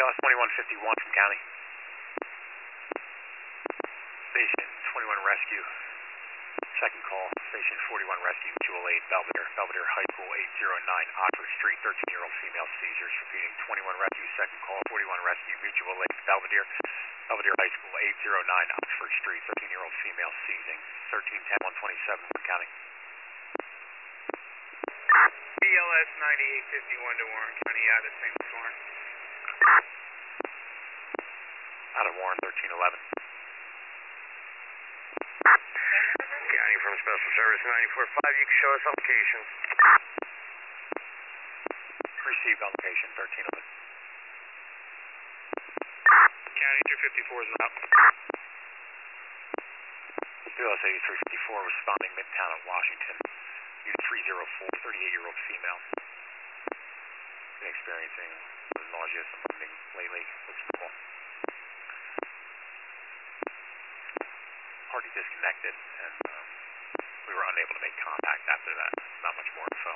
BLS 2151 from County. Station 21 Rescue. Second call, Station 41 Rescue, 208 Belvedere. Belvedere High School, 809 Oxford Street, 13-year-old female seizures. Repeating, 21 Rescue, second call, 41 Rescue, Mutual Lake, Belvedere. Belvedere High School, 809 Oxford Street, 13-year-old female seizing. 1310-127 from County. BLS 9851 to Warren County, out of St. Warren. Out of Warren, 1311. County from Special Service 945, you can show us on location. Received on location, 1311. County 254 is out. BLS 8354 responding Midtown of Washington. Unit 304, 38-year-old female. Been experiencing nausea, some vomiting lately. Looks normal. Party disconnected, and we were unable to make contact after that. Not much more info.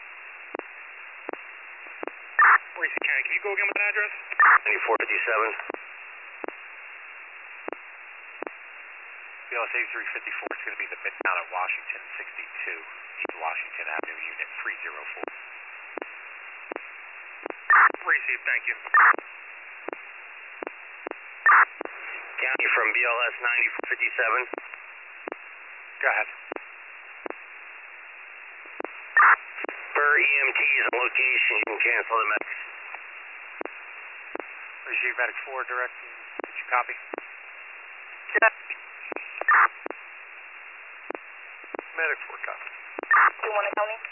Racy County, can you go again with that address? 9457. BLS 8354 is going to be the Midtown of Washington 62, East Washington Avenue, Unit 304. Received, thank you. County from BLS 9457. Go ahead. For EMTs on location, you can cancel the medics. Receive medics 4, direct. Did you copy? Medics 4, copy. Do you want to County?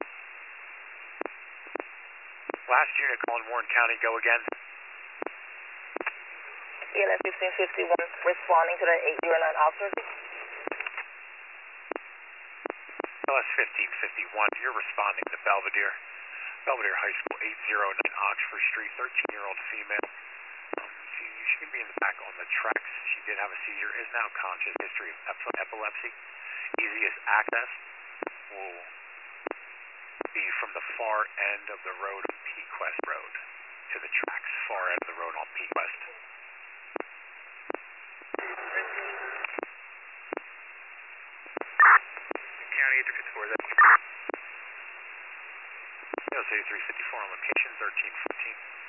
Last unit calling Warren County, go again. BLS 1551 responding to the 809 officer. BLS 1551, you're responding to Belvedere. Belvedere High School, 809 Oxford Street, 13-year-old female. She can be in the back on the tracks. She did have a seizure, is now conscious. History of epilepsy. Easiest access will be from the far end of the road on Pequest Road to the tracks. Far end of the road on Pequest. County 8354 is out. BLS 8354 on location, 1314.